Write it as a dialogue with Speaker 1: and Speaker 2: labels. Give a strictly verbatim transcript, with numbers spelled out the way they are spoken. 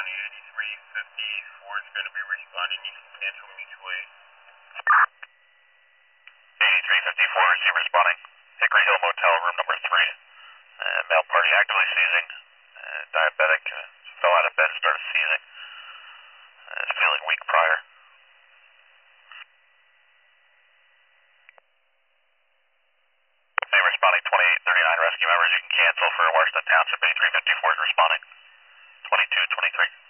Speaker 1: eighty-three fifty-four is going to be responding. You can cancel mutual aid.
Speaker 2: eighty-three fifty-four, receive responding. Hickory Hill Motel, room number three. Uh, male party actively seizing. Uh, diabetic. Uh, fell out of bed, started seizing. Uh, is feeling weak prior. Hey, responding twenty-eight thirty-nine rescue members. You can cancel for Washington Township. eighty-three fifty-four is responding. twenty-two twenty-three.